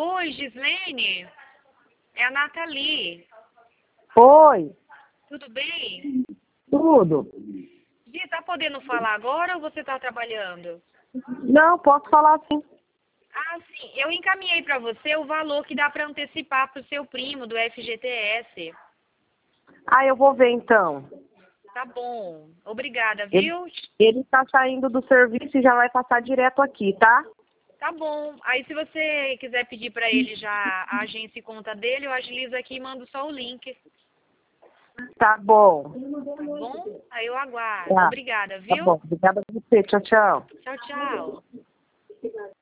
Oi, Gislene. É a Nathalie. Oi, Tudo bem? tudo. Gi, tá podendo falar agora ou você tá trabalhando? Não, posso falar sim. Ah, sim. Eu encaminhei para você o valor que dá para antecipar para o seu primo do FGTS. Ah, eu vou ver então. Tá bom. Obrigada, Ele, viu? ele tá saindo do serviço e já vai passar direto aqui, tá? Tá bom. Aí se você quiser pedir para ele já a agência e conta dele, eu agilizo aqui e mando só o link. Tá bom. Tá bom? Aí eu aguardo. Tá, Obrigada, tá viu? bom. Obrigada a você. Tchau, tchau. Tchau, tchau.